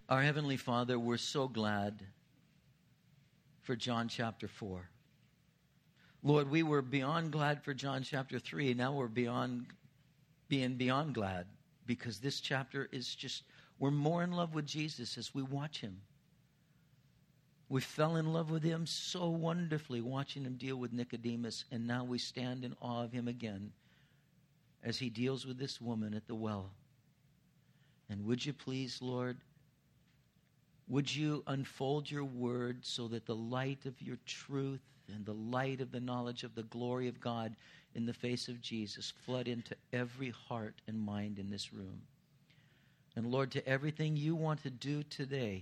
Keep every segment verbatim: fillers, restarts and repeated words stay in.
Our Heavenly Father, we're so glad for John chapter four. Lord, we were beyond glad for John chapter three. Now we're beyond being beyond glad because this chapter is just, we're more in love with Jesus as we watch him. We fell in love with him so wonderfully watching him deal with Nicodemus, and now we stand in awe of him again as he deals with this woman at the well. And would you please, Lord, would you unfold your word so that the light of your truth and the light of the knowledge of the glory of God in the face of Jesus flood into every heart and mind in this room. And Lord, to everything you want to do today,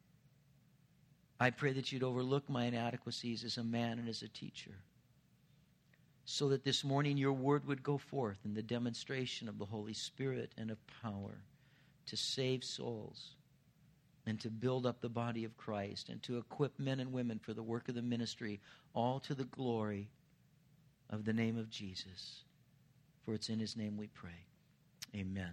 I pray that you'd overlook my inadequacies as a man and as a teacher, so that this morning your word would go forth in the demonstration of the Holy Spirit and of power to save souls and to build up the body of Christ and to equip men and women for the work of the ministry, all to the glory of the name of Jesus. For it's in his name we pray. Amen.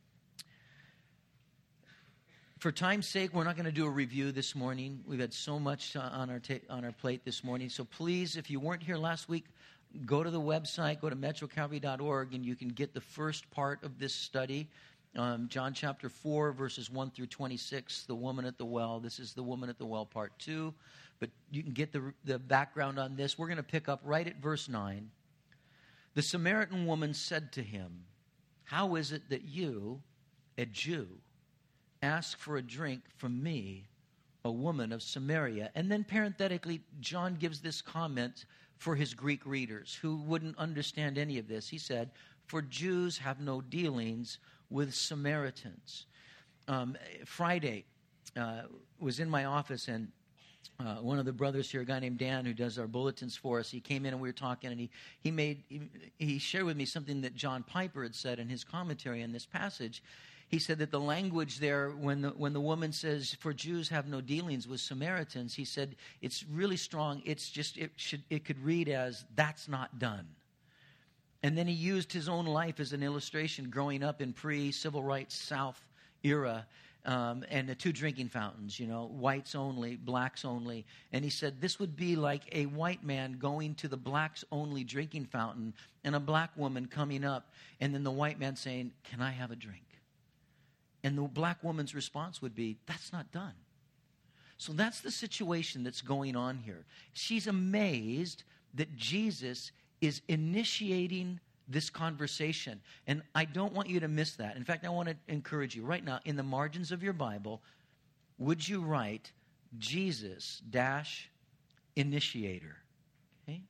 For time's sake, we're not going to do a review this morning. We've had so much on our ta- on our plate this morning. So please, if you weren't here last week, go to the website, go to metro calvary dot org, and you can get the first part of this study. Um, John chapter four, verses one through twenty-six, the woman at the well. This is the woman at the well, part two. But you can get the, the background on this. We're going to pick up right at verse nine. The Samaritan woman said to him, "How is it that you, a Jew, ask for a drink from me, a woman of Samaria?" And then parenthetically, John gives this comment for his Greek readers who wouldn't understand any of this. He said, "For Jews have no dealings with Samaritans." Um, Friday uh, was in my office, and uh, one of the brothers here, a guy named Dan who does our bulletins for us, he came in and we were talking, and he he made he, he shared with me something that John Piper had said in his commentary on this passage. He said that the language there, when the, when the woman says, "For Jews have no dealings with Samaritans," he said it's really strong. It's just, it should it could read as, "That's not done." And then he used his own life as an illustration, growing up in pre-civil rights South era, um, and the two drinking fountains, you know, whites only, blacks only. And he said this would be like a white man going to the blacks only drinking fountain and a black woman coming up, and then the white man saying, "Can I have a drink?" And the black woman's response would be, "That's not done." So that's the situation that's going on here. She's amazed that Jesus is initiating this conversation. And I don't want you to miss that. In fact, I want to encourage you right now, in the margins of your Bible, would you write Jesus dash initiator? Okay?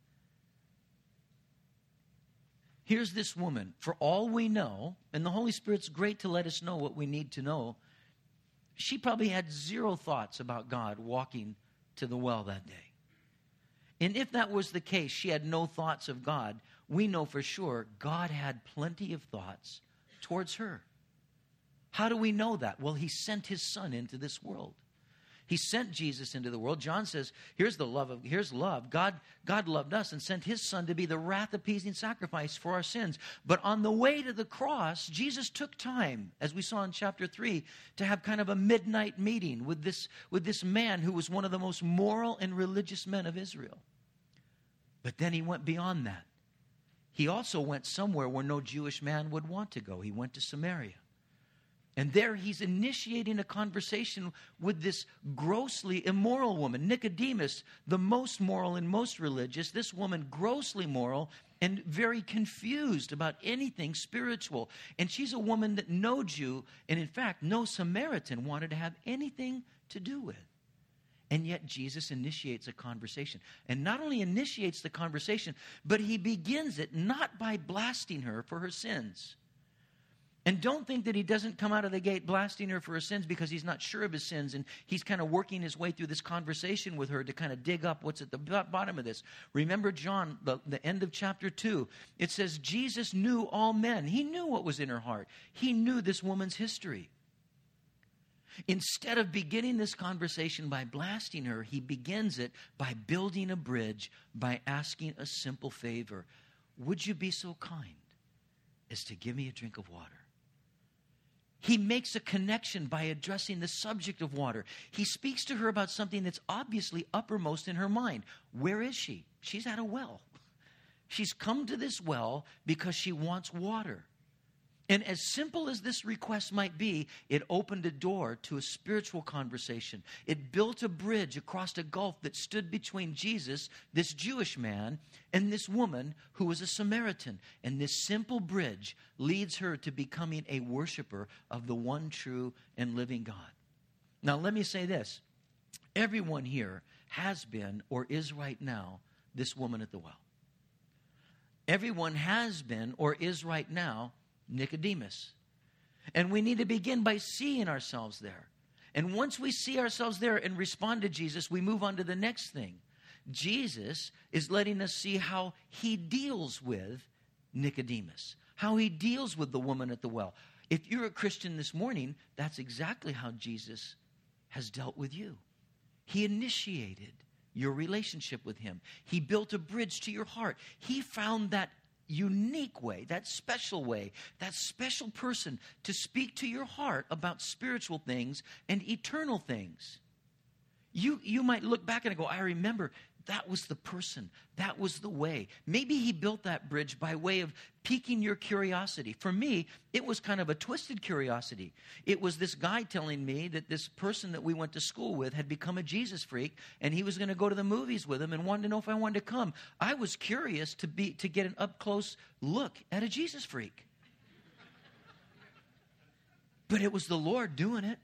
Here's this woman. For all we know, and the Holy Spirit's great to let us know what we need to know, she probably had zero thoughts about God walking to the well that day. And if that was the case, she had no thoughts of God, we know for sure God had plenty of thoughts towards her. How do we know that? Well, he sent his son into this world. He sent Jesus into the world. John says, here's the love of, here's love. God, God loved us and sent his son to be the wrath-appeasing sacrifice for our sins. But on the way to the cross, Jesus took time, as we saw in chapter three, to have kind of a midnight meeting with this, with this man who was one of the most moral and religious men of Israel. But then he went beyond that. He also went somewhere where no Jewish man would want to go. He went to Samaria. And there he's initiating a conversation with this grossly immoral woman, Nicodemus, the most moral and most religious. This woman, grossly moral and very confused about anything spiritual. And she's a woman that no Jew, and in fact, no Samaritan wanted to have anything to do with. And yet Jesus initiates a conversation. And not only initiates the conversation, but he begins it not by blasting her for her sins. And don't think that he doesn't come out of the gate blasting her for her sins because he's not sure of his sins, and he's kind of working his way through this conversation with her to kind of dig up what's at the bottom of this. Remember John, the, the end of chapter two. It says Jesus knew all men. He knew what was in her heart. He knew this woman's history. Instead of beginning this conversation by blasting her, he begins it by building a bridge, by asking a simple favor. Would you be so kind as to give me a drink of water? He makes a connection by addressing the subject of water. He speaks to her about something that's obviously uppermost in her mind. Where is she? She's at a well. She's come to this well because she wants water. And as simple as this request might be, it opened a door to a spiritual conversation. It built a bridge across a gulf that stood between Jesus, this Jewish man, and this woman who was a Samaritan. And this simple bridge leads her to becoming a worshiper of the one true and living God. Now, let me say this. Everyone here has been or is right now this woman at the well. Everyone has been or is right now Nicodemus. And we need to begin by seeing ourselves there. And once we see ourselves there and respond to Jesus, we move on to the next thing. Jesus is letting us see how he deals with Nicodemus, how he deals with the woman at the well. If you're a Christian this morning, that's exactly how Jesus has dealt with you. He initiated your relationship with him. He built a bridge to your heart. He found that unique way, that special way, that special person to speak to your heart about spiritual things and eternal things. You, you might look back and go, I remember that was the person. That was the way. Maybe he built that bridge by way of piquing your curiosity. For me, it was kind of a twisted curiosity. It was this guy telling me that this person that we went to school with had become a Jesus freak, and he was going to go to the movies with him and wanted to know if I wanted to come. I was curious to be to get an up-close look at a Jesus freak. But it was the Lord doing it.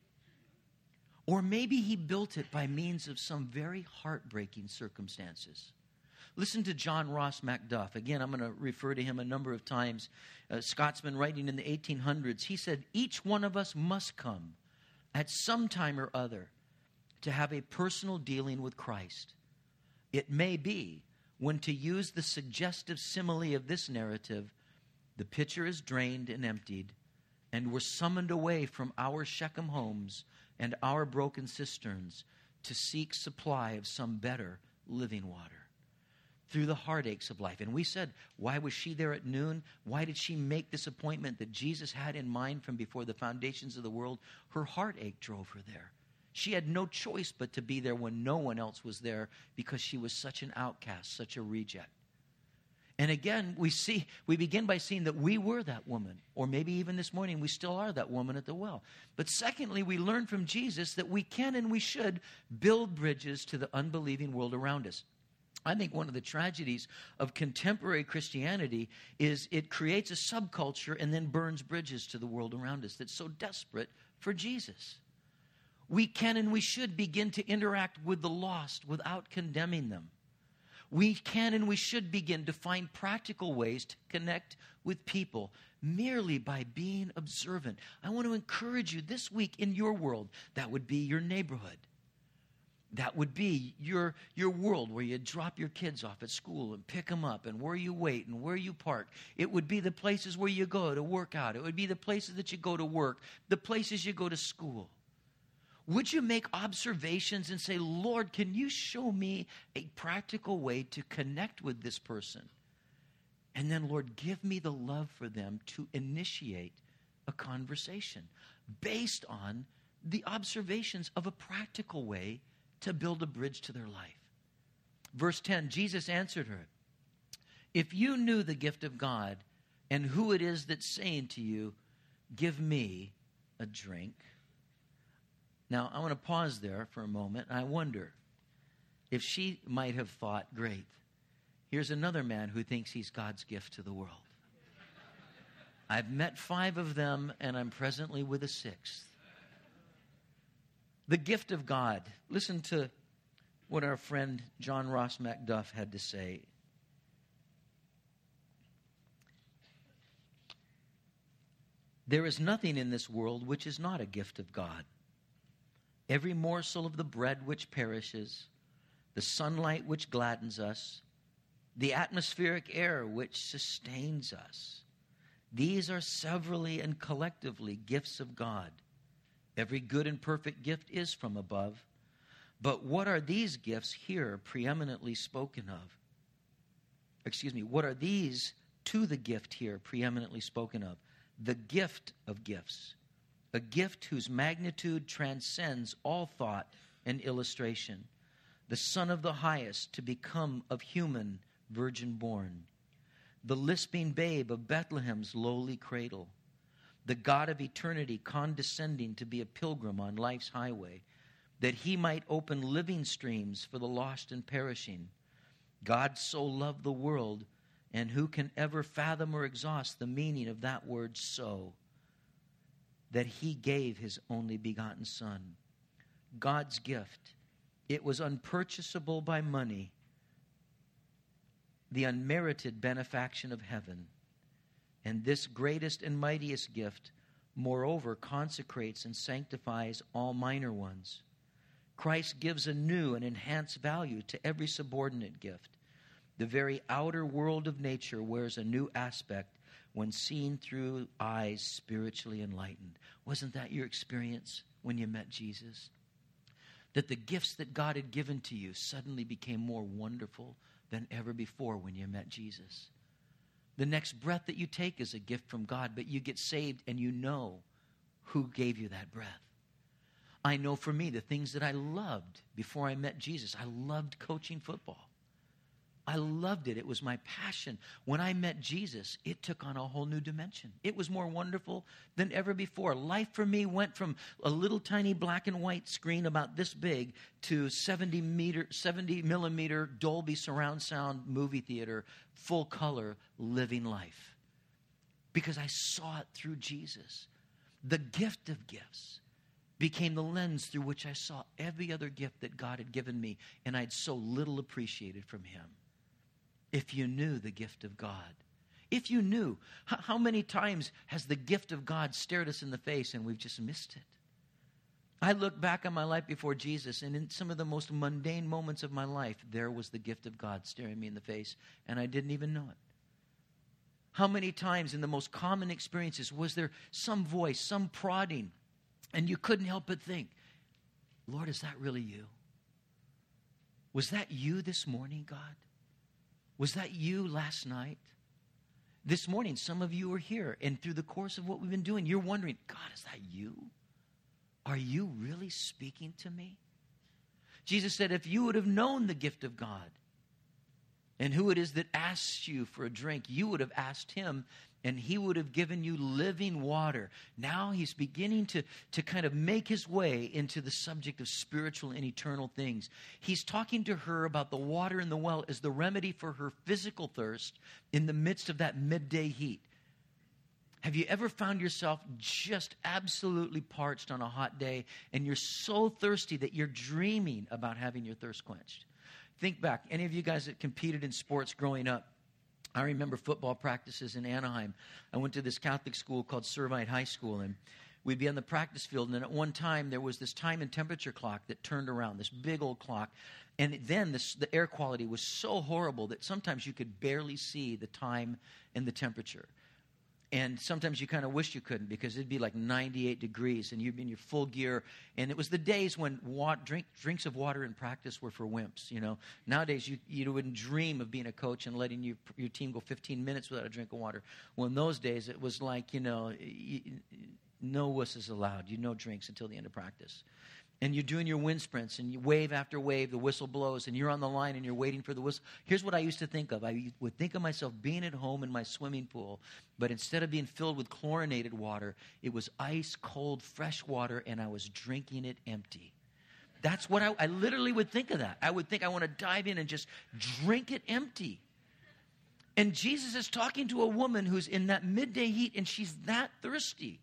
Or maybe he built it by means of some very heartbreaking circumstances. Listen to John Ross Macduff. Again, I'm going to refer to him a number of times. A Scotsman writing in the eighteen hundreds. He said, each one of us must come at some time or other to have a personal dealing with Christ. It may be when, to use the suggestive simile of this narrative, the pitcher is drained and emptied, and we're summoned away from our Shechem homes and our broken cisterns to seek supply of some better living water through the heartaches of life. And we said, why was she there at noon? Why did she make this appointment that Jesus had in mind from before the foundations of the world? Her heartache drove her there. She had no choice but to be there when no one else was there because she was such an outcast, such a reject. And again, we see, we begin by seeing that we were that woman, or maybe even this morning we still are that woman at the well. But secondly, we learn from Jesus that we can and we should build bridges to the unbelieving world around us. I think one of the tragedies of contemporary Christianity is it creates a subculture and then burns bridges to the world around us that's so desperate for Jesus. We can and we should begin to interact with the lost without condemning them. We can and we should begin to find practical ways to connect with people merely by being observant. I want to encourage you this week in your world, that would be your neighborhood. That would be your, your world where you drop your kids off at school and pick them up, and where you wait and where you park. It would be the places where you go to work out. It would be the places that you go to work, the places you go to school. Would you make observations and say, Lord, can you show me a practical way to connect with this person? And then, Lord, give me the love for them to initiate a conversation based on the observations of a practical way to build a bridge to their life. Verse ten, Jesus answered her, if you knew the gift of God and who it is that's saying to you, give me a drink. Now, I want to pause there for a moment. I wonder if she might have thought, great, here's another man who thinks he's God's gift to the world. I've met five of them, and I'm presently with a sixth. The gift of God. Listen to what our friend John Ross Macduff had to say. There is nothing in this world which is not a gift of God. Every morsel of the bread which perishes, the sunlight which gladdens us, the atmospheric air which sustains us, these are severally and collectively gifts of God. Every good and perfect gift is from above. But what are these gifts here preeminently spoken of? Excuse me, what are these to the gift here preeminently spoken of? The gift of gifts. a gift whose magnitude transcends all thought and illustration. The Son of the Highest to become of human virgin born. The lisping babe of Bethlehem's lowly cradle. The God of eternity condescending to be a pilgrim on life's highway, that he might open living streams for the lost and perishing. God so loved the world, and who can ever fathom or exhaust the meaning of that word so, that he gave his only begotten Son. God's gift. It was unpurchasable by money, the unmerited benefaction of heaven. And this greatest and mightiest gift, moreover, consecrates and sanctifies all minor ones. Christ gives a new and enhanced value to every subordinate gift. The very outer world of nature wears a new aspect when seen through eyes spiritually enlightened. Wasn't that your experience when you met Jesus? That the gifts that God had given to you suddenly became more wonderful than ever before when you met Jesus. The next breath that you take is a gift from God, but you get saved and you know who gave you that breath. I know for me, the things that I loved before I met Jesus, I loved coaching football. I loved it. It was my passion. When I met Jesus, it took on a whole new dimension. It was more wonderful than ever before. Life for me went from a little tiny black and white screen about this big to seventy meter, seventy millimeter Dolby surround sound movie theater, full color, living life. Because I saw it through Jesus. The gift of gifts became the lens through which I saw every other gift that God had given me, and I'd so little appreciated from him. If you knew the gift of God. If you knew, how many times has the gift of God stared us in the face and we've just missed it? I look back on my life before Jesus, and in some of the most mundane moments of my life, there was the gift of God staring me in the face, and I didn't even know it. How many times in the most common experiences was there some voice, some prodding, and you couldn't help but think, Lord, is that really you? Was that you this morning, God? Was that you last night? This morning, some of you are here, and through the course of what we've been doing, you're wondering, God, is that you? Are you really speaking to me? Jesus said, if you would have known the gift of God and who it is that asks you for a drink, you would have asked him, and he would have given you living water. Now he's beginning to, to kind of make his way into the subject of spiritual and eternal things. He's talking to her about the water in the well as the remedy for her physical thirst in the midst of that midday heat. Have you ever found yourself just absolutely parched on a hot day, and you're so thirsty that you're dreaming about having your thirst quenched? Think back, any of you guys that competed in sports growing up, I remember football practices in Anaheim. I went to this Catholic school called Servite High School, and we'd be on the practice field, and then at one time there was this time and temperature clock that turned around, this big old clock, and then this, the air quality was so horrible that sometimes you could barely see the time and the temperature. And sometimes you kind of wish you couldn't, because it'd be like ninety-eight degrees and you'd be in your full gear. And it was the days when wa- drink, drinks of water in practice were for wimps, you know. Nowadays, you, you wouldn't dream of being a coach and letting you, your team go fifteen minutes without a drink of water. Well, in those days, it was like, you know, you, no wusses allowed. You no drinks until the end of practice. And you're doing your wind sprints, and you wave after wave, the whistle blows, and you're on the line, and you're waiting for the whistle. Here's what I used to think of. I would think of myself being at home in my swimming pool, but instead of being filled with chlorinated water, it was ice-cold, fresh water, and I was drinking it empty. That's what I, I literally would think of that. I would think I want to dive in and just drink it empty. And Jesus is talking to a woman who's in that midday heat, and she's that thirsty.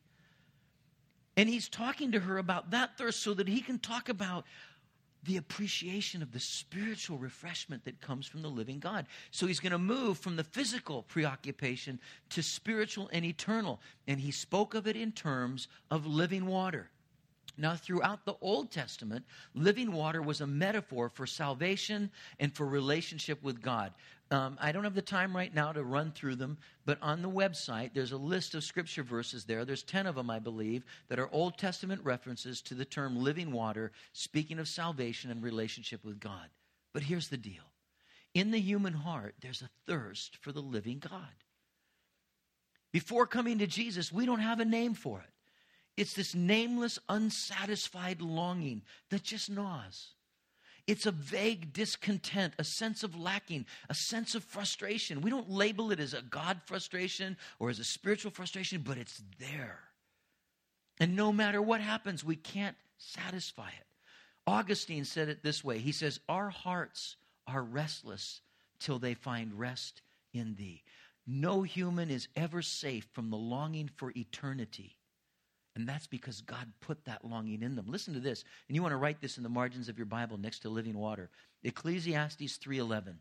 And he's talking to her about that thirst so that he can talk about the appreciation of the spiritual refreshment that comes from the living God. So he's going to move from the physical preoccupation to spiritual and eternal. And he spoke of it in terms of living water. Now, throughout the Old Testament, living water was a metaphor for salvation and for relationship with God. Um, I don't have the time right now to run through them, but on the website, there's a list of scripture verses there. There's ten of them, I believe, that are Old Testament references to the term living water, speaking of salvation and relationship with God. But here's the deal. In the human heart, there's a thirst for the living God. Before coming to Jesus, we don't have a name for it. It's this nameless, unsatisfied longing that just gnaws. It's a vague discontent, a sense of lacking, a sense of frustration. We don't label it as a God frustration or as a spiritual frustration, but it's there. And no matter what happens, we can't satisfy it. Augustine said it this way. He says, our hearts are restless till they find rest in thee. No human is ever safe from the longing for eternity. And that's because God put that longing in them. Listen to this. And you want to write this in the margins of your Bible next to living water. Ecclesiastes three eleven.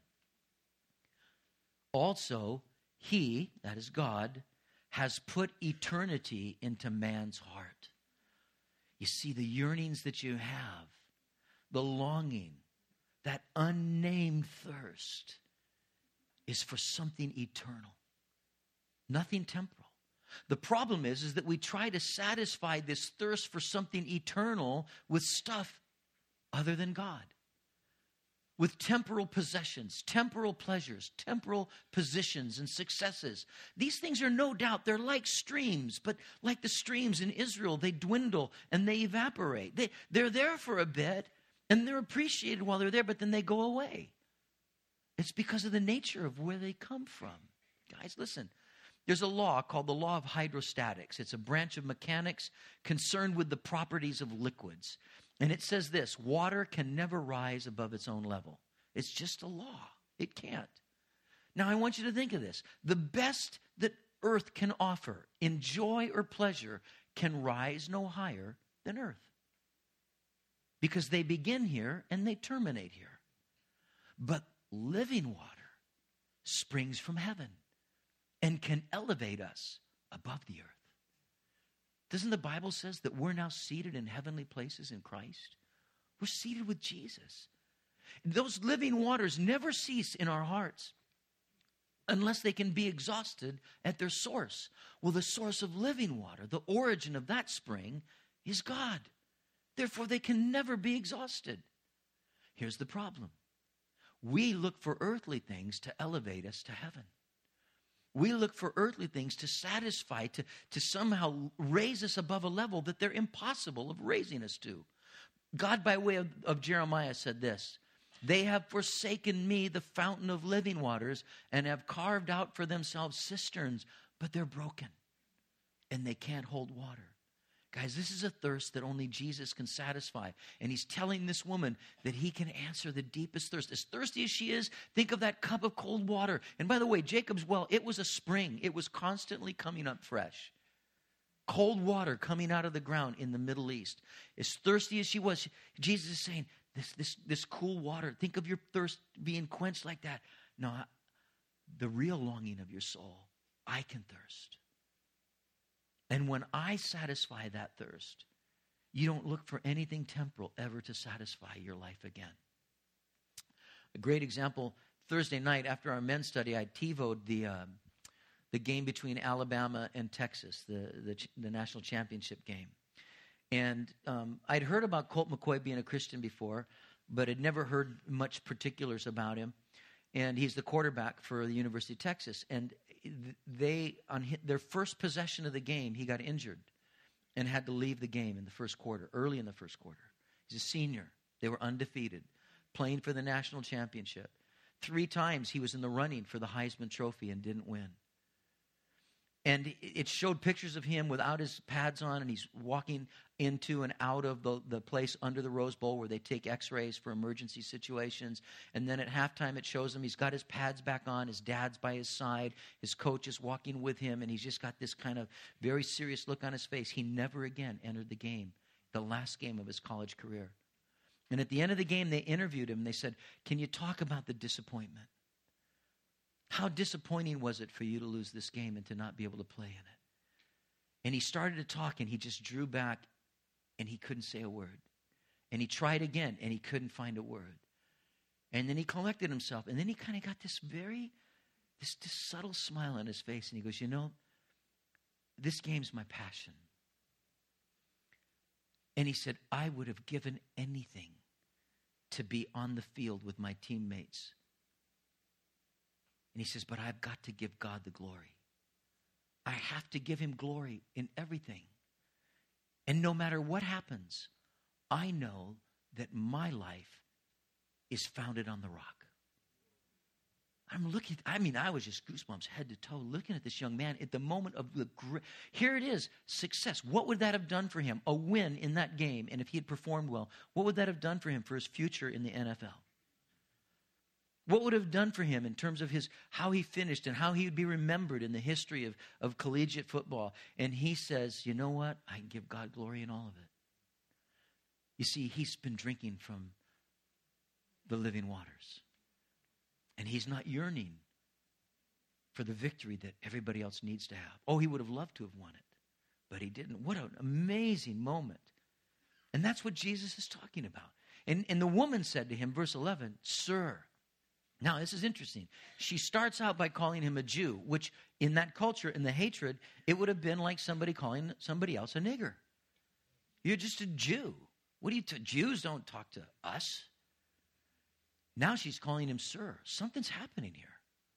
Also, he, that is God, has put eternity into man's heart. You see, the yearnings that you have, the longing, that unnamed thirst is for something eternal, nothing temporal. The problem is, is that we try to satisfy this thirst for something eternal with stuff other than God. With temporal possessions, temporal pleasures, temporal positions and successes. These things are no doubt, they're like streams, but like the streams in Israel, they dwindle and they evaporate. They, they're there for a bit and they're appreciated while they're there, but then they go away. It's because of the nature of where they come from. Guys, listen. There's a law called the law of hydrostatics. It's a branch of mechanics concerned with the properties of liquids. And it says this: water can never rise above its own level. It's just a law. It can't. Now, I want you to think of this. The best that earth can offer in joy or pleasure can rise no higher than earth. Because they begin here and they terminate here. But living water springs from heaven and can elevate us above the earth. Doesn't the Bible says that we're now seated in heavenly places in Christ? We're seated with Jesus. Those living waters never cease in our hearts unless they can be exhausted at their source. Well, the source of living water, the origin of that spring, is God. Therefore, they can never be exhausted. Here's the problem. We look for earthly things to elevate us to heaven. We look for earthly things to satisfy, to, to somehow raise us above a level that they're impossible of raising us to. God, by way of, of Jeremiah, said this: they have forsaken me, the fountain of living waters, and have carved out for themselves cisterns, but they're broken, and they can't hold water. Guys, this is a thirst that only Jesus can satisfy. And he's telling this woman that he can answer the deepest thirst. As thirsty as she is, think of that cup of cold water. And by the way, Jacob's well, it was a spring. It was constantly coming up fresh. Cold water coming out of the ground in the Middle East. As thirsty as she was, Jesus is saying, this, this, this cool water, think of your thirst being quenched like that. No, the real longing of your soul, I can thirst. And when I satisfy that thirst, you don't look for anything temporal ever to satisfy your life again. A great example, Thursday night after our men's study, I TiVo'd the uh, the game between Alabama and Texas, the, the, the national championship game. And um, I'd heard about Colt McCoy being a Christian before, but had never heard much particulars about him. And he's the quarterback for the University of Texas. And they, on their first possession of the game, he got injured and had to leave the game in the first quarter, early in the first quarter. He's a senior. They were undefeated, playing for the national championship. Three times he was in the running for the Heisman Trophy and didn't win. And it showed pictures of him without his pads on, and he's walking into and out of the, the place under the Rose Bowl where they take x-rays for emergency situations. And then at halftime it shows him he's got his pads back on, his dad's by his side, his coach is walking with him, and he's just got this kind of very serious look on his face. He never again entered the game, the last game of his college career. And at the end of the game, they interviewed him, and they said, can you talk about the disappointment? How disappointing was it for you to lose this game and to not be able to play in it? And he started to talk, and he just drew back, and he couldn't say a word. And he tried again, and he couldn't find a word. And then he collected himself, and then he kind of got this very, this, this subtle smile on his face, and he goes, you know, this game's my passion. And he said, I would have given anything to be on the field with my teammates. And he says, but I've got to give God the glory. I have to give him glory in everything. And no matter what happens, I know that my life is founded on the rock. I'm looking, I mean, I was just goosebumps head to toe looking at this young man at the moment of the great, here it is, success. What would that have done for him? A win in that game. And if he had performed well, what would that have done for him for his future in the N F L? What would it have done for him in terms of his how he finished and how he would be remembered in the history of, of collegiate football? And he says, you know what? I can give God glory in all of it. You see, he's been drinking from the living waters. And he's not yearning for the victory that everybody else needs to have. Oh, he would have loved to have won it, but he didn't. What an amazing moment. And that's what Jesus is talking about. And, and the woman said to him, verse eleven, Sir. Now, this is interesting. She starts out by calling him a Jew, which in that culture, in the hatred, it would have been like somebody calling somebody else a nigger. You're just a Jew. What do you, t- Jews don't talk to us. Now she's calling him sir. Something's happening here.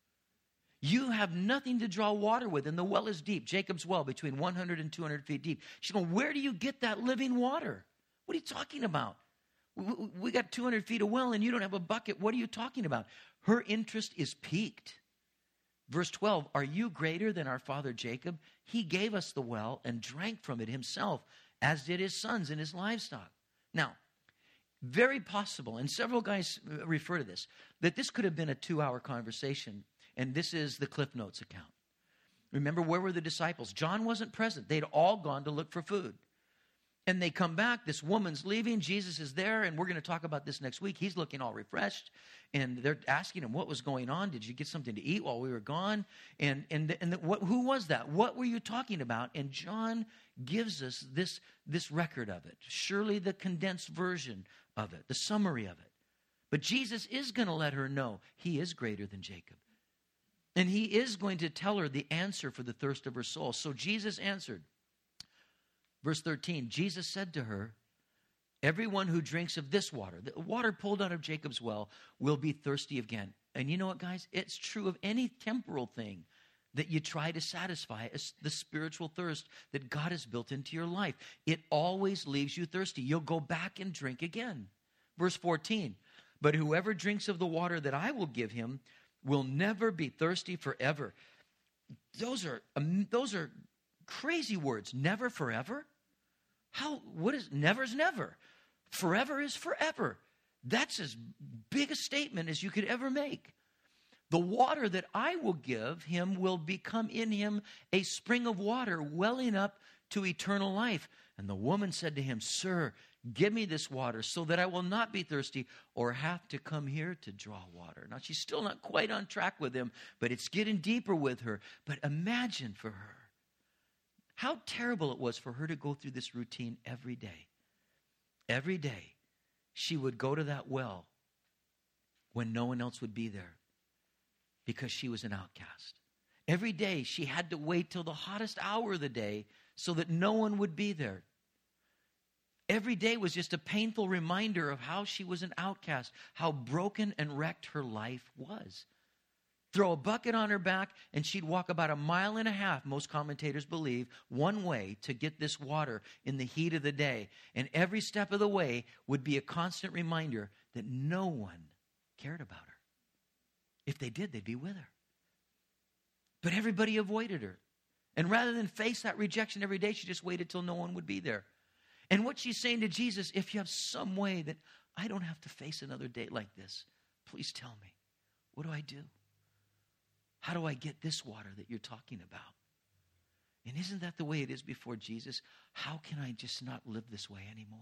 You have nothing to draw water with, and the well is deep. Jacob's well, between one hundred and two hundred feet deep. She's going, where do you get that living water? What are you talking about? We, we got two hundred feet of well, and you don't have a bucket. What are you talking about? Her interest is piqued. Verse twelve, are you greater than our father Jacob? He gave us the well and drank from it himself, as did his sons and his livestock. Now, very possible, and several guys refer to this, that this could have been a two-hour conversation, and this is the Cliff Notes account. Remember, where were the disciples? John wasn't present. They'd all gone to look for food. And they come back, this woman's leaving, Jesus is there, and we're going to talk about this next week. He's looking all refreshed, and they're asking him what was going on. Did you get something to eat while we were gone? And and and the, what, who was that? What were you talking about? And John gives us this, this record of it, surely the condensed version of it, the summary of it. But Jesus is going to let her know he is greater than Jacob. And he is going to tell her the answer for the thirst of her soul. So Jesus answered. Verse thirteen, Jesus said to her, everyone who drinks of this water, the water pulled out of Jacob's well, will be thirsty again. And you know what, guys? It's true of any temporal thing that you try to satisfy, the spiritual thirst that God has built into your life. It always leaves you thirsty. You'll go back and drink again. Verse fourteen, but whoever drinks of the water that I will give him will never be thirsty forever. Those are, um, those are crazy words. Never forever? How, what is, never is never. Forever is forever. That's as big a statement as you could ever make. The water that I will give him will become in him a spring of water welling up to eternal life. And the woman said to him, Sir, give me this water so that I will not be thirsty or have to come here to draw water. Now, she's still not quite on track with him, but it's getting deeper with her. But imagine for her how terrible it was for her to go through this routine every day. Every day, she would go to that well when no one else would be there because she was an outcast. Every day, she had to wait till the hottest hour of the day so that no one would be there. Every day was just a painful reminder of how she was an outcast, how broken and wrecked her life was. Throw a bucket on her back, and she'd walk about a mile and a half, most commentators believe, one way to get this water in the heat of the day. And every step of the way would be a constant reminder that no one cared about her. If they did, they'd be with her. But everybody avoided her. And rather than face that rejection every day, she just waited till no one would be there. And what she's saying to Jesus, if you have some way that I don't have to face another day like this, please tell me. What do I do? How do I get this water that you're talking about? And isn't that the way it is before Jesus? How can I just not live this way anymore?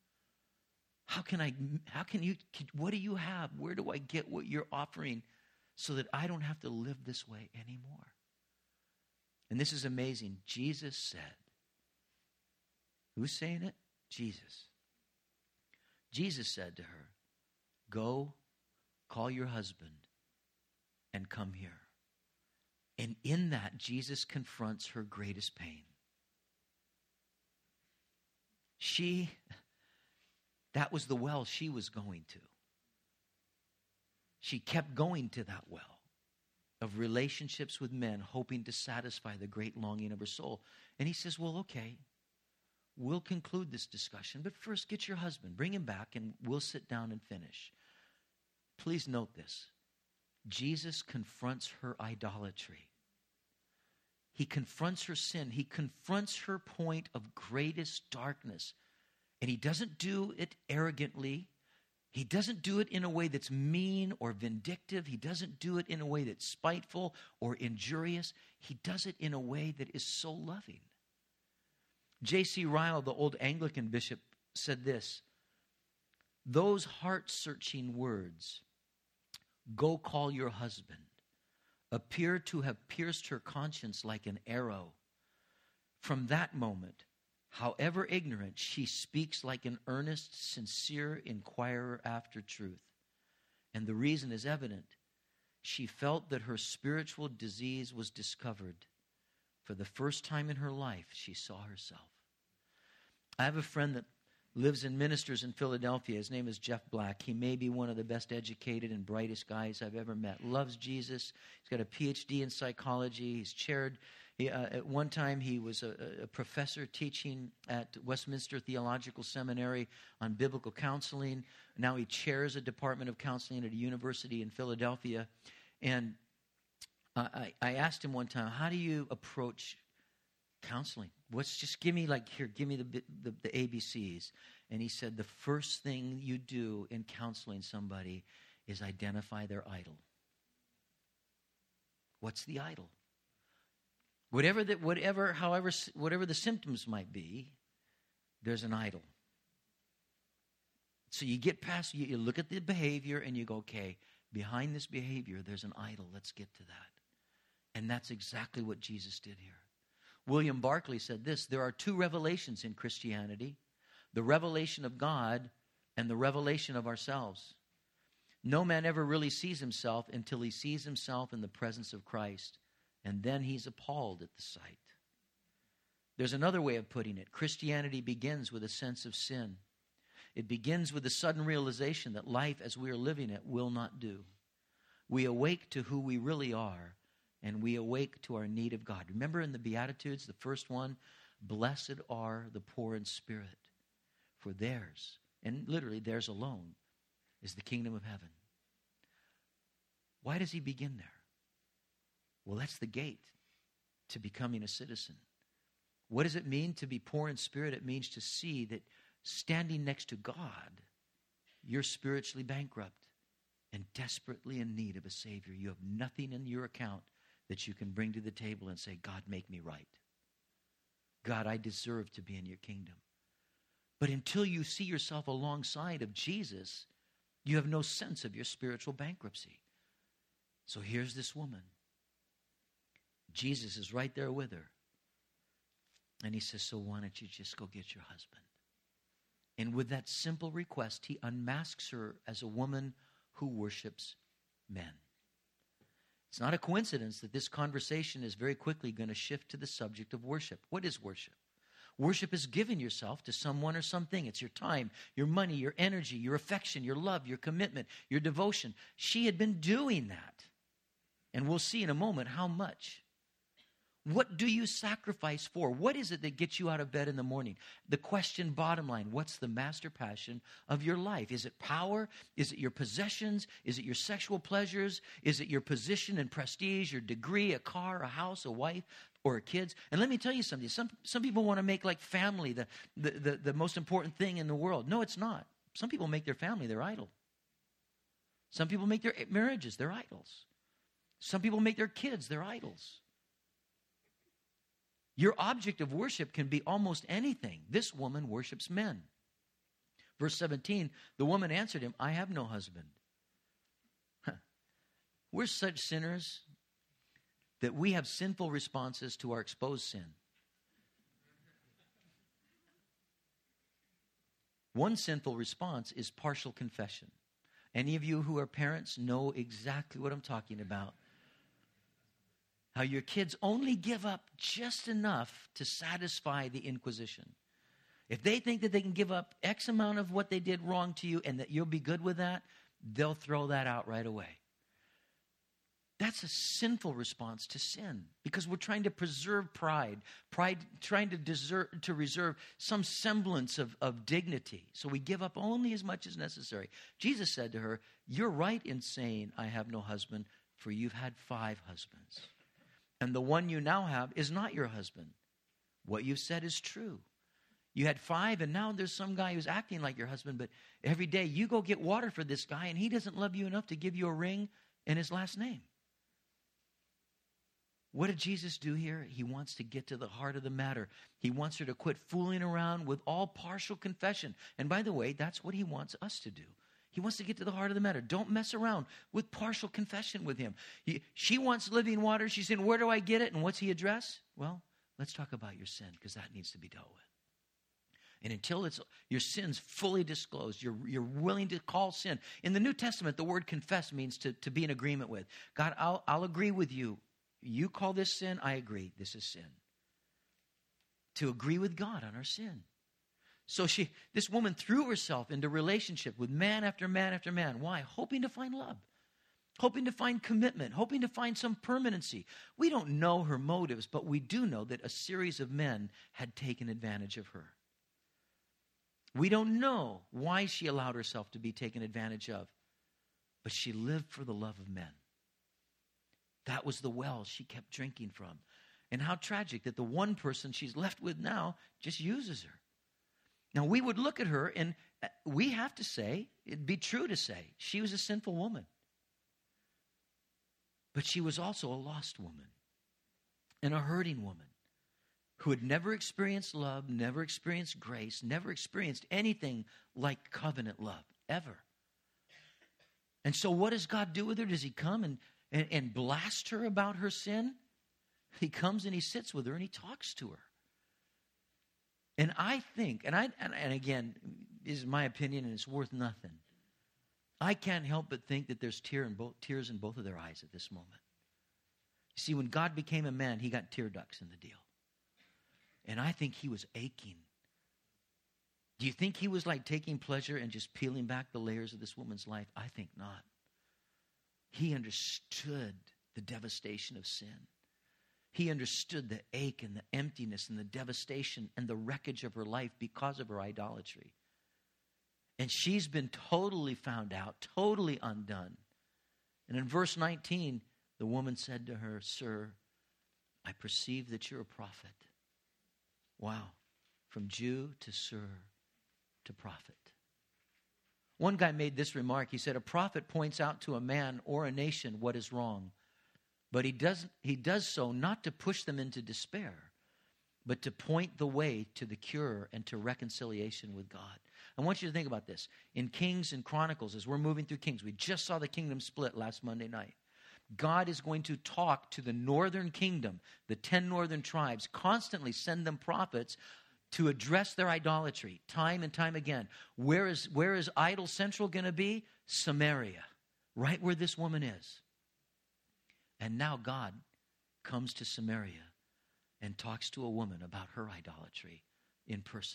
How can I, how can you, what do you have? Where do I get what you're offering so that I don't have to live this way anymore? And this is amazing. Jesus said, who's saying it? Jesus. Jesus said to her, go, call your husband, and come here. And in that, Jesus confronts her greatest pain. She, that was the well she was going to. She kept going to that well of relationships with men, hoping to satisfy the great longing of her soul. And he says, well, okay, we'll conclude this discussion. But first, get your husband, bring him back, and we'll sit down and finish. Please note this. Jesus confronts her idolatry. He confronts her sin. He confronts her point of greatest darkness. And he doesn't do it arrogantly. He doesn't do it in a way that's mean or vindictive. He doesn't do it in a way that's spiteful or injurious. He does it in a way that is so loving. J C Ryle, the old Anglican bishop, said this: those heart-searching words, "Go call your husband," appear to have pierced her conscience like an arrow. From that moment, however ignorant, she speaks like an earnest, sincere inquirer after truth. And the reason is evident. She felt that her spiritual disease was discovered. For the first time in her life, she saw herself. I have a friend that lives and ministers in Philadelphia. His name is Jeff Black. He may be one of the best educated and brightest guys I've ever met. Loves Jesus. He's got a P H D in psychology. He's chaired. He, uh, at one time, he was a, a professor teaching at Westminster Theological Seminary on biblical counseling. Now he chairs a department of counseling at a university in Philadelphia. And uh, I, I asked him one time, how do you approach counseling? What's just give me like here, give me the, the the A B Cs. And he said the first thing you do in counseling somebody is identify their idol. What's the idol? Whatever that, whatever, however, whatever the symptoms might be, there's an idol. So you get past, you, you look at the behavior and you go, okay, behind this behavior, there's an idol. Let's get to that. And that's exactly what Jesus did here. William Barclay said this: there are two revelations in Christianity, the revelation of God and the revelation of ourselves. No man ever really sees himself until he sees himself in the presence of Christ, and then he's appalled at the sight. There's another way of putting it. Christianity begins with a sense of sin. It begins with the sudden realization that life as we are living it will not do. We awake to who we really are, and we awake to our need of God. Remember in the Beatitudes, the first one, blessed are the poor in spirit, for theirs, and literally theirs alone, is the kingdom of heaven. Why does he begin there? Well, that's the gate to becoming a citizen. What does it mean to be poor in spirit? It means to see that standing next to God, you're spiritually bankrupt and desperately in need of a Savior. You have nothing in your account that you can bring to the table and say, God, make me right. God, I deserve to be in your kingdom. But until you see yourself alongside of Jesus, you have no sense of your spiritual bankruptcy. So here's this woman. Jesus is right there with her. And he says, so why don't you just go get your husband? And with that simple request, he unmasks her as a woman who worships men. It's not a coincidence that this conversation is very quickly going to shift to the subject of worship. What is worship? Worship is giving yourself to someone or something. It's your time, your money, your energy, your affection, your love, your commitment, your devotion. She had been doing that. And we'll see in a moment how much. What do you sacrifice for? What is it that gets you out of bed in the morning? The question, bottom line, what's the master passion of your life? Is it power? Is it your possessions? Is it your sexual pleasures? Is it your position and prestige, your degree, a car, a house, a wife, or kids? And let me tell you something. Some, some people want to make like family the, the, the, the most important thing in the world. No, it's not. Some people make their family their idol. Some people make their marriages their idols. Some people make their kids their idols. Your object of worship can be almost anything. This woman worships men. Verse seventeen, the woman answered him, I have no husband. Huh. We're such sinners that we have sinful responses to our exposed sin. One sinful response is partial confession. Any of you who are parents know exactly what I'm talking about. How your kids only give up just enough to satisfy the inquisition. If they think that they can give up X amount of what they did wrong to you and that you'll be good with that, they'll throw that out right away. That's a sinful response to sin because we're trying to preserve pride, pride trying to desert, to reserve some semblance of, of dignity. So we give up only as much as necessary. Jesus said to her, you're right in saying, I have no husband, for you've had five husbands. And the one you now have is not your husband. What you've said is true. You had five, and now there's some guy who's acting like your husband, but every day you go get water for this guy, and he doesn't love you enough to give you a ring and his last name. What did Jesus do here? He wants to get to the heart of the matter. He wants her to quit fooling around with all partial confession. And by the way, that's what he wants us to do. He wants to get to the heart of the matter. Don't mess around with partial confession with him. He, she wants living water. She's saying, where do I get it? And what's he address? Well, let's talk about your sin because that needs to be dealt with. And until it's your sin's fully disclosed, you're, you're willing to call sin. In the New Testament, the word confess means to, to be in agreement with. God, I'll, I'll agree with you. You call this sin, I agree, this is sin. To agree with God on our sin. So she, this woman threw herself into relationship with man after man after man. Why? Hoping to find love. Hoping to find commitment. Hoping to find some permanency. We don't know her motives, but we do know that a series of men had taken advantage of her. We don't know why she allowed herself to be taken advantage of, but she lived for the love of men. That was the well she kept drinking from. And how tragic that the one person she's left with now just uses her. Now, we would look at her and we have to say, it'd be true to say, she was a sinful woman. But she was also a lost woman and a hurting woman who had never experienced love, never experienced grace, never experienced anything like covenant love, ever. And so what does God do with her? Does he come and And, and blast her about her sin? He comes and he sits with her and he talks to her. And I think, and I and, and again, this is my opinion and it's worth nothing. I can't help but think that there's tear in both, tears in both of their eyes at this moment. You see, when God became a man, he got tear ducts in the deal. And I think he was aching. Do you think he was like taking pleasure and just peeling back the layers of this woman's life? I think not. He understood the devastation of sin. He understood the ache and the emptiness and the devastation and the wreckage of her life because of her idolatry. And she's been totally found out, totally undone. And in verse nineteen, the woman said to her, Sir, I perceive that you're a prophet. Wow. From Jew to Sir to prophet. One guy made this remark. He said, a prophet points out to a man or a nation what is wrong, but he does, he does so not to push them into despair, but to point the way to the cure and to reconciliation with God. I want you to think about this. In Kings and Chronicles, as we're moving through Kings, we just saw the kingdom split last Monday night. God is going to talk to the northern kingdom, the ten northern tribes, constantly send them prophets to address their idolatry time and time again. Where is, where is idol central going to be? Samaria, right where this woman is. And now God comes to Samaria and talks to a woman about her idolatry in person.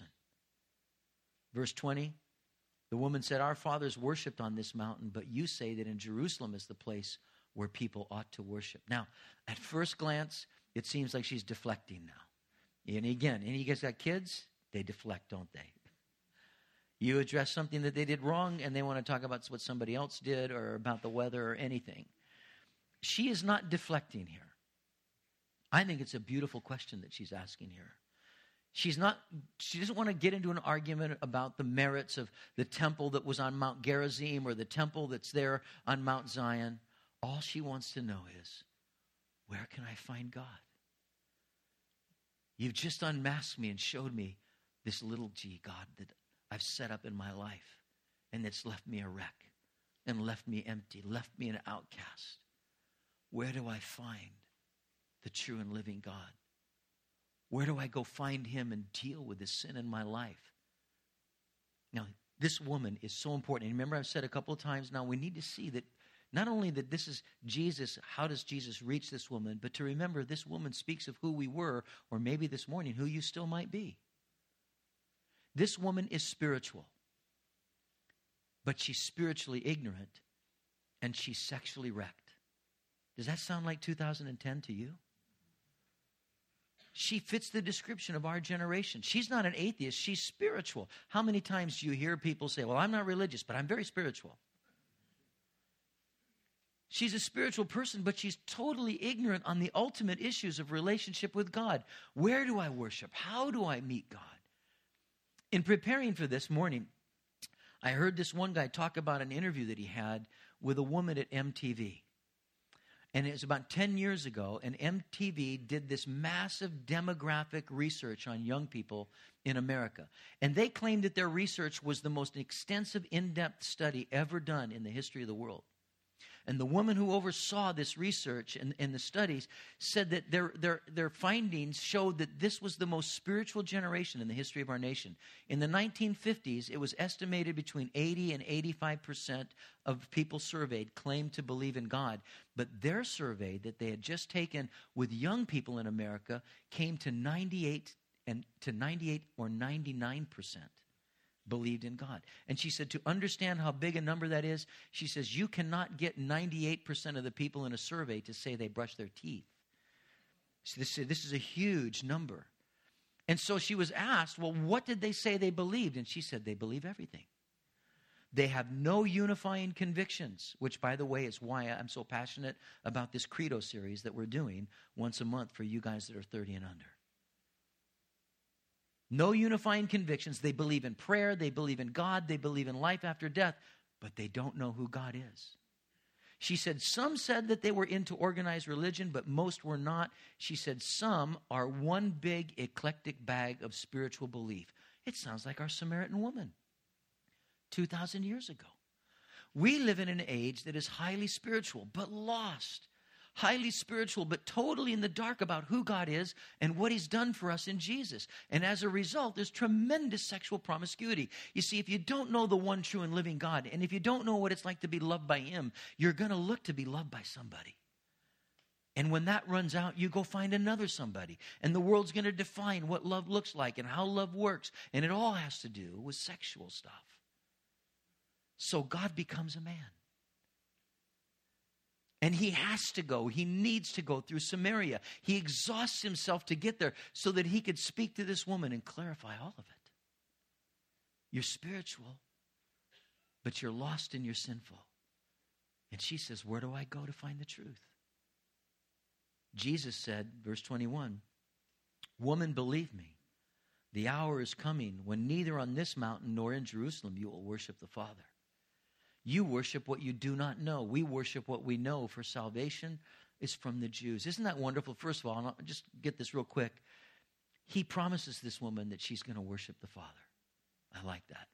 Verse twenty, the woman said, our fathers worshipped on this mountain, but you say that in Jerusalem is the place where people ought to worship. Now, at first glance, it seems like she's deflecting now. And again, any of you guys got kids? They deflect, don't they? You address something that they did wrong and they want to talk about what somebody else did or about the weather or anything. She is not deflecting here. I think it's a beautiful question that she's asking here. She's not, she doesn't want to get into an argument about the merits of the temple that was on Mount Gerizim or the temple that's there on Mount Zion. All she wants to know is, where can I find God? You've just unmasked me and showed me this little g God that I've set up in my life, and it's left me a wreck and left me empty, left me an outcast. Where do I find the true and living God? Where do I go find him and deal with the sin in my life? Now, this woman is so important. And remember, I've said a couple of times now, we need to see that not only that this is Jesus, how does Jesus reach this woman, but to remember this woman speaks of who we were, or maybe this morning, who you still might be. This woman is spiritual, but she's spiritually ignorant, and she's sexually wrecked. Does that sound like two thousand ten to you? She fits the description of our generation. She's not an atheist. She's spiritual. How many times do you hear people say, well, I'm not religious, but I'm very spiritual? She's a spiritual person, but she's totally ignorant on the ultimate issues of relationship with God. Where do I worship? How do I meet God? In preparing for this morning, I heard this one guy talk about an interview that he had with a woman at M T V. And it was about ten years ago, and M T V did this massive demographic research on young people in America. And they claimed that their research was the most extensive, in-depth study ever done in the history of the world. And the woman who oversaw this research and, and the studies said that their, their, their findings showed that this was the most spiritual generation in the history of our nation. In the nineteen fifties, it was estimated between eighty and eighty-five percent of people surveyed claimed to believe in God. But their survey that they had just taken with young people in America came to ninety-eight and to ninety-eight or ninety-nine percent. Believed in God. And she said, to understand how big a number that is, she says, you cannot get ninety-eight percent of the people in a survey to say they brush their teeth. So this, this is a huge number. And so she was asked, well, what did they say they believed? And she said, they believe everything. They have no unifying convictions, which, by the way, is why I'm so passionate about this Credo series that we're doing once a month for you guys that are thirty and under. No unifying convictions. They believe in prayer. They believe in God. They believe in life after death. But they don't know who God is. She said some said that they were into organized religion, but most were not. She said some are one big eclectic bag of spiritual belief. It sounds like our Samaritan woman two thousand years ago. We live in an age that is highly spiritual, but lost. Highly spiritual, but totally in the dark about who God is and what He's done for us in Jesus. And as a result, there's tremendous sexual promiscuity. You see, if you don't know the one true and living God, and if you don't know what it's like to be loved by Him, you're going to look to be loved by somebody. And when that runs out, you go find another somebody. And the world's going to define what love looks like and how love works. And it all has to do with sexual stuff. So God becomes a man. And He has to go. He needs to go through Samaria. He exhausts Himself to get there so that He could speak to this woman and clarify all of it. You're spiritual, but you're lost and you're sinful. And she says, where do I go to find the truth? Jesus said, verse twenty-one, woman, believe me, the hour is coming when neither on this mountain nor in Jerusalem you will worship the Father. You worship what you do not know. We worship what we know, for salvation is from the Jews. Isn't that wonderful? First of all, I'll just get this real quick. He promises this woman that she's going to worship the Father. I like that.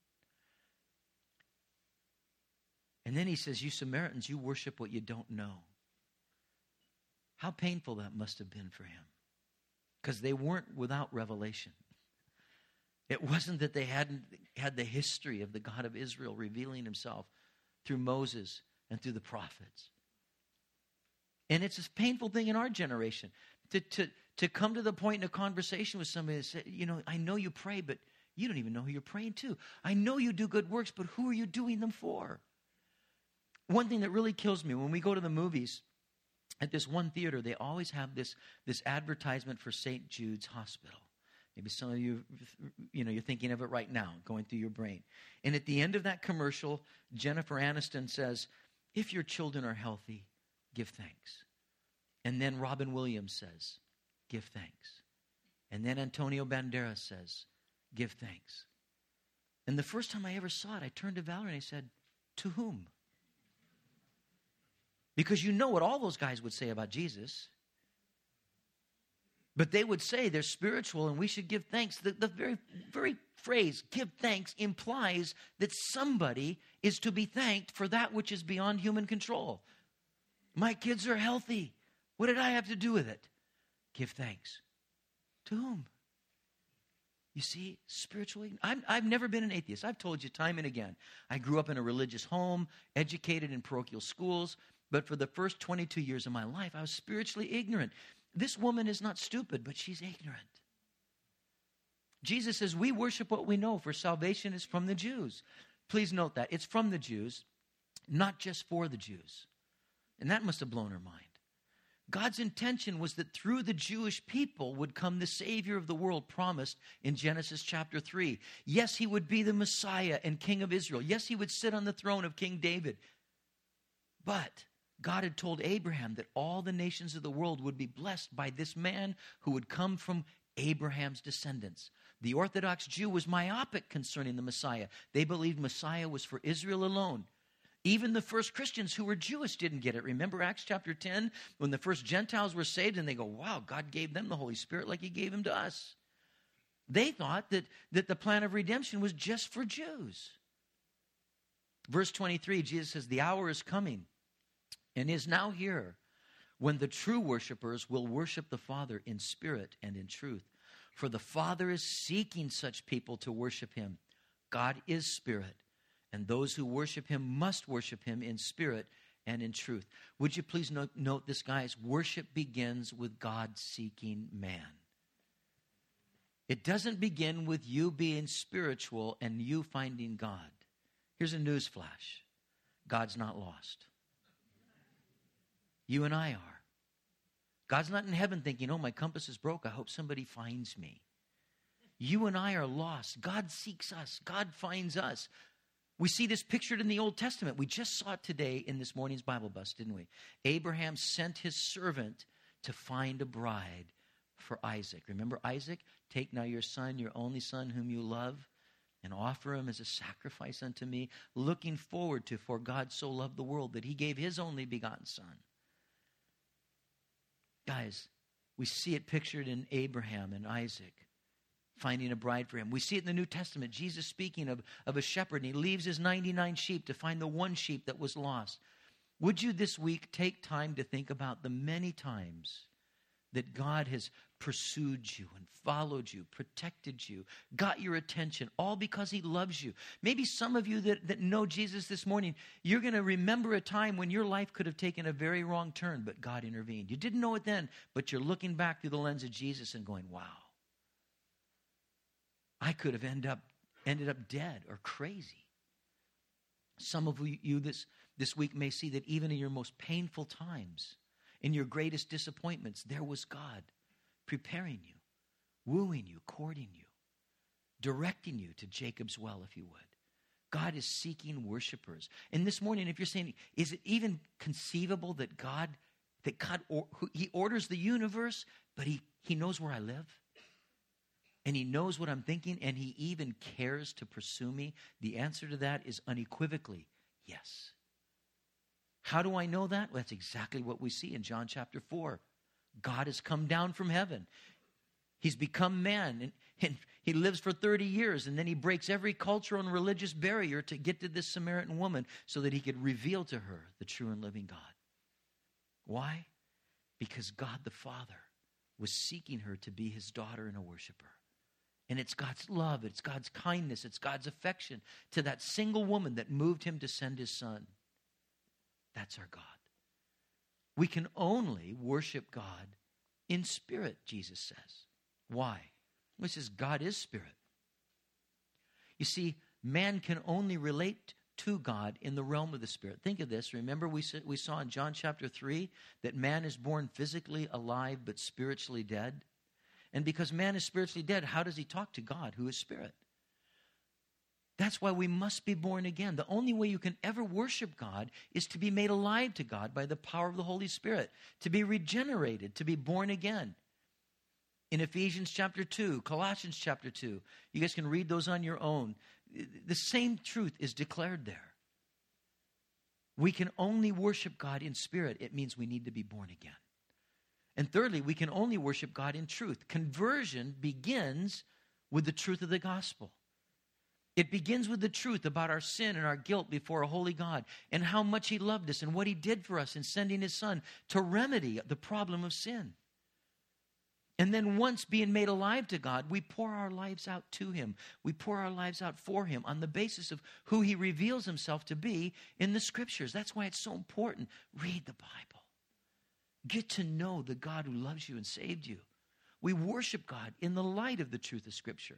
And then He says, you Samaritans, you worship what you don't know. How painful that must have been for Him. Because they weren't without revelation. It wasn't that they hadn't had the history of the God of Israel revealing Himself through Moses and through the prophets. And it's a painful thing in our generation to, to, to come to the point in a conversation with somebody that says, you know, I know you pray, but you don't even know who you're praying to. I know you do good works, but who are you doing them for? One thing that really kills me, when we go to the movies, at this one theater, they always have this, this advertisement for Saint Jude's Hospital. Maybe some of you, you know, you're thinking of it right now, going through your brain. And at the end of that commercial, Jennifer Aniston says, if your children are healthy, give thanks. And then Robin Williams says, give thanks. And then Antonio Banderas says, give thanks. And the first time I ever saw it, I turned to Valerie and I said, to whom? Because you know what all those guys would say about Jesus. But they would say they're spiritual and we should give thanks. The, the very, very phrase, give thanks, implies that somebody is to be thanked for that which is beyond human control. My kids are healthy. What did I have to do with it? Give thanks. To whom? You see, spiritually, I'm, I've never been an atheist. I've told you time and again. I grew up in a religious home, educated in parochial schools, but for the first twenty-two years of my life, I was spiritually ignorant. This woman is not stupid, but she's ignorant. Jesus says, we worship what we know, for salvation is from the Jews. Please note that. It's from the Jews, not just for the Jews. And that must have blown her mind. God's intention was that through the Jewish people would come the Savior of the world promised in Genesis chapter three. Yes, he would be the Messiah and King of Israel. Yes, he would sit on the throne of King David. But God had told Abraham that all the nations of the world would be blessed by this man who would come from Abraham's descendants. The Orthodox Jew was myopic concerning the Messiah. They believed Messiah was for Israel alone. Even the first Christians who were Jewish didn't get it. Remember Acts chapter ten, when the first Gentiles were saved, and they go, wow, God gave them the Holy Spirit like he gave him to us. They thought that, that the plan of redemption was just for Jews. Verse twenty-three, Jesus says, the hour is coming and is now here when the true worshipers will worship the Father in spirit and in truth. For the Father is seeking such people to worship him. God is spirit, and those who worship him must worship him in spirit and in truth. Would you please note, note this, guys? Worship begins with God seeking man. It doesn't begin with you being spiritual and you finding God. Here's a news flash. God's not lost. You and I are. God's not in heaven thinking, oh, my compass is broke. I hope somebody finds me. You and I are lost. God seeks us. God finds us. We see this pictured in the Old Testament. We just saw it today in this morning's Bible bus, didn't we? Abraham sent his servant to find a bride for Isaac. Remember Isaac? Take now your son, your only son whom you love, and offer him as a sacrifice unto me, looking forward to, for God so loved the world that he gave his only begotten son. Guys, we see it pictured in Abraham and Isaac finding a bride for him. We see it in the New Testament, Jesus speaking of, of a shepherd, and he leaves his ninety-nine sheep to find the one sheep that was lost. Would you this week take time to think about the many times that God has pursued you and followed you, protected you, got your attention, all because he loves you? Maybe some of you that, that know Jesus this morning, you're going to remember a time when your life could have taken a very wrong turn, but God intervened. You didn't know it then, but you're looking back through the lens of Jesus and going, wow, I could have end up, ended up dead or crazy. Some of you this, this week may see that even in your most painful times, in your greatest disappointments, there was God preparing you, wooing you, courting you, directing you to Jacob's well, if you would. God is seeking worshipers. And this morning, if you're saying, is it even conceivable that God, that God, or, he orders the universe, but he, he knows where I live? And he knows what I'm thinking, and he even cares to pursue me? The answer to that is unequivocally yes. How do I know that? Well, that's exactly what we see in John chapter four. God has come down from heaven. He's become man, and, and he lives for thirty years, and then he breaks every cultural and religious barrier to get to this Samaritan woman so that he could reveal to her the true and living God. Why? Because God the Father was seeking her to be his daughter and a worshiper. And it's God's love, it's God's kindness, it's God's affection to that single woman that moved him to send his son. That's our God. We can only worship God in spirit, Jesus says. Why? Well, he says God is spirit. You see, man can only relate to God in the realm of the spirit. Think of this. Remember we we saw in John chapter three that man is born physically alive but spiritually dead? And because man is spiritually dead, how does he talk to God, who is spirit? That's why we must be born again. The only way you can ever worship God is to be made alive to God by the power of the Holy Spirit, to be regenerated, to be born again. In Ephesians chapter two, Colossians chapter two, you guys can read those on your own. The same truth is declared there. We can only worship God in spirit. It means we need to be born again. And thirdly, we can only worship God in truth. Conversion begins with the truth of the gospel. It begins with the truth about our sin and our guilt before a holy God and how much he loved us and what he did for us in sending his son to remedy the problem of sin. And then once being made alive to God, we pour our lives out to him. We pour our lives out for him on the basis of who he reveals himself to be in the scriptures. That's why it's so important. Read the Bible. Get to know the God who loves you and saved you. We worship God in the light of the truth of Scripture.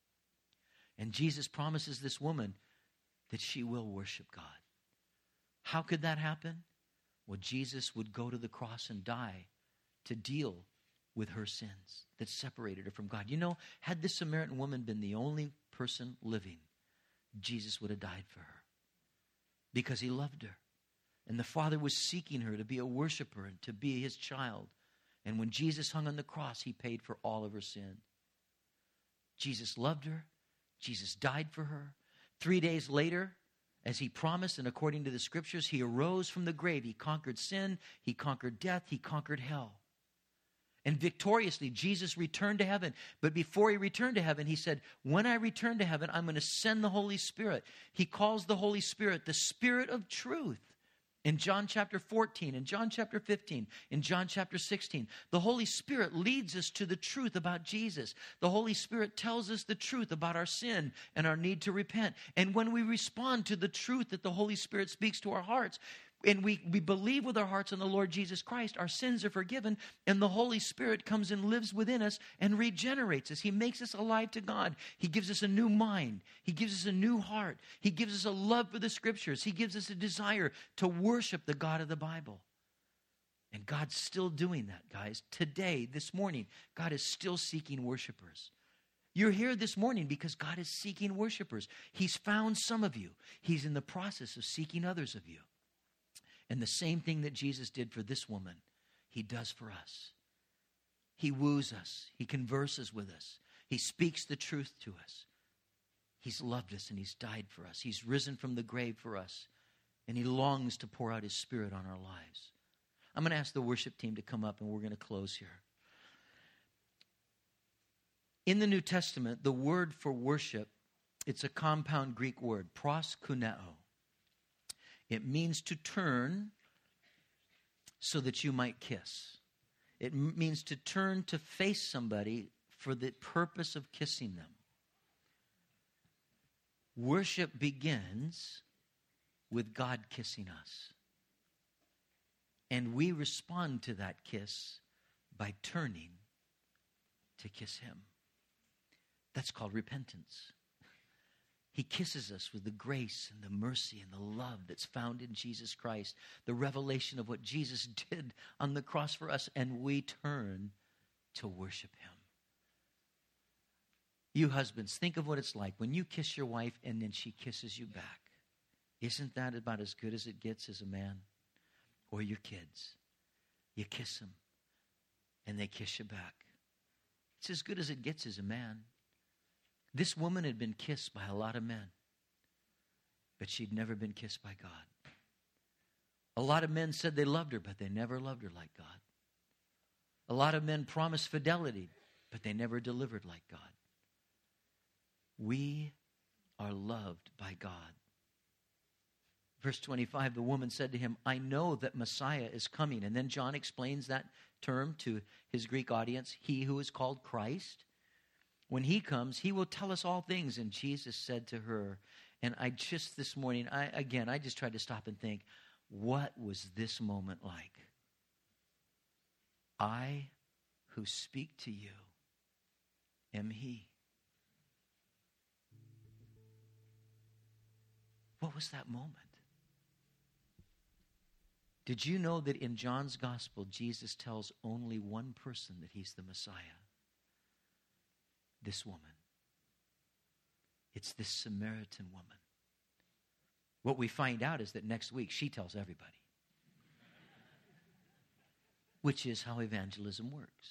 And Jesus promises this woman that she will worship God. How could that happen? Well, Jesus would go to the cross and die to deal with her sins that separated her from God. You know, had this Samaritan woman been the only person living, Jesus would have died for her because he loved her. And the Father was seeking her to be a worshiper and to be his child. And when Jesus hung on the cross, he paid for all of her sin. Jesus loved her. Jesus died for her. Three days later, as he promised and according to the scriptures, he arose from the grave. He conquered sin. He conquered death. He conquered hell. And victoriously, Jesus returned to heaven. But before he returned to heaven, he said, when I return to heaven, I'm going to send the Holy Spirit. He calls the Holy Spirit the Spirit of truth. In John chapter fourteen, in John chapter fifteen, in John chapter sixteen, the Holy Spirit leads us to the truth about Jesus. The Holy Spirit tells us the truth about our sin and our need to repent. And when we respond to the truth that the Holy Spirit speaks to our hearts, and we, we believe with our hearts on the Lord Jesus Christ, our sins are forgiven, and the Holy Spirit comes and lives within us and regenerates us. He makes us alive to God. He gives us a new mind. He gives us a new heart. He gives us a love for the Scriptures. He gives us a desire to worship the God of the Bible. And God's still doing that, guys. Today, this morning, God is still seeking worshipers. You're here this morning because God is seeking worshipers. He's found some of you. He's in the process of seeking others of you. And the same thing that Jesus did for this woman, he does for us. He woos us. He converses with us. He speaks the truth to us. He's loved us and he's died for us. He's risen from the grave for us. And he longs to pour out his Spirit on our lives. I'm going to ask the worship team to come up and we're going to close here. In the New Testament, the word for worship, it's a compound Greek word, proskuneo. It means to turn so that you might kiss. It m- means to turn to face somebody for the purpose of kissing them. Worship begins with God kissing us. And we respond to that kiss by turning to kiss him. That's called repentance. He kisses us with the grace and the mercy and the love that's found in Jesus Christ, the revelation of what Jesus did on the cross for us, and we turn to worship him. You husbands, think of what it's like when you kiss your wife and then she kisses you back. Isn't that about as good as it gets as a man? Or your kids. You kiss them and they kiss you back. It's as good as it gets as a man. This woman had been kissed by a lot of men, but she'd never been kissed by God. A lot of men said they loved her, but they never loved her like God. A lot of men promised fidelity, but they never delivered like God. We are loved by God. Verse twenty-five, the woman said to him, I know that Messiah is coming. And then John explains that term to his Greek audience, he who is called Christ. When he comes, he will tell us all things. And Jesus said to her, and I just this morning, I again, I just tried to stop and think, what was this moment like? I who speak to you am he. What was that moment? Did you know that in John's gospel, Jesus tells only one person that he's the Messiah? This woman. It's this Samaritan woman. What we find out is that next week she tells everybody. Which is how evangelism works.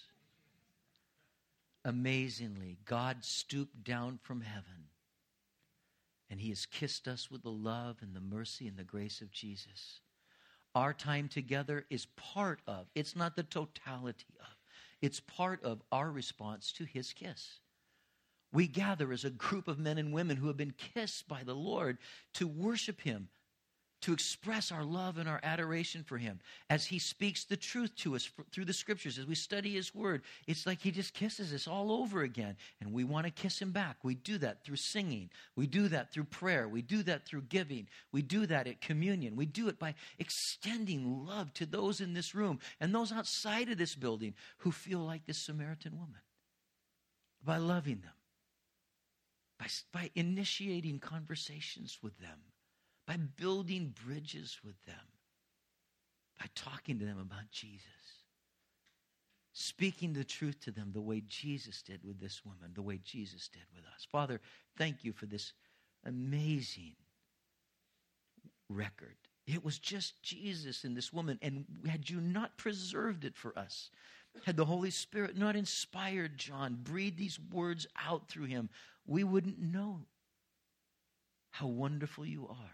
Amazingly, God stooped down from heaven and he has kissed us with the love and the mercy and the grace of Jesus. Our time together is part of, it's not the totality of, it's part of our response to his kiss. We gather as a group of men and women who have been kissed by the Lord to worship him, to express our love and our adoration for him as he speaks the truth to us through the scriptures. As we study his word, it's like he just kisses us all over again, and we want to kiss him back. We do that through singing. We do that through prayer. We do that through giving. We do that at communion. We do it by extending love to those in this room and those outside of this building who feel like this Samaritan woman, by loving them, by, by initiating conversations with them, by building bridges with them, by talking to them about Jesus. Speaking the truth to them the way Jesus did with this woman, the way Jesus did with us. Father, thank you for this amazing record. It was just Jesus and this woman, and had you not preserved it for us, had the Holy Spirit not inspired John, breathed these words out through him, we wouldn't know how wonderful you are.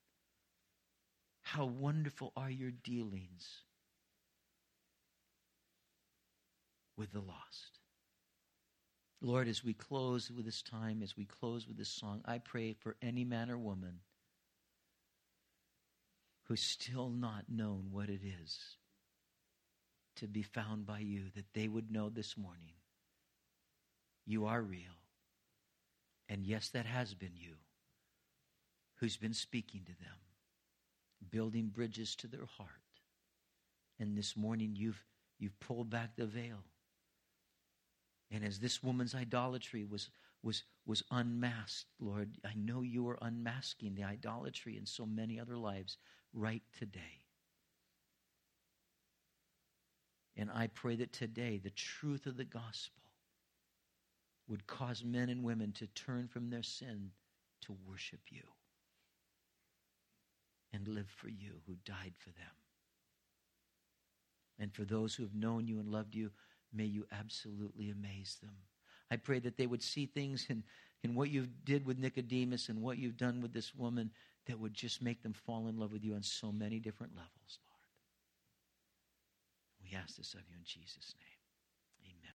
How wonderful are your dealings with the lost. Lord, as we close with this time, as we close with this song, I pray for any man or woman who's still not known what it is to be found by you, that they would know this morning you are real. And yes, that has been you who's been speaking to them, building bridges to their heart. And this morning you've you've pulled back the veil. And as this woman's idolatry was was was unmasked, Lord, I know you are unmasking the idolatry in so many other lives right today. And I pray that today the truth of the gospel would cause men and women to turn from their sin to worship you and live for you who died for them. And for those who have known you and loved you, may you absolutely amaze them. I pray that they would see things in, in what you did with Nicodemus and what you've done with this woman that would just make them fall in love with you on so many different levels, Lord. We ask this of you in Jesus' name.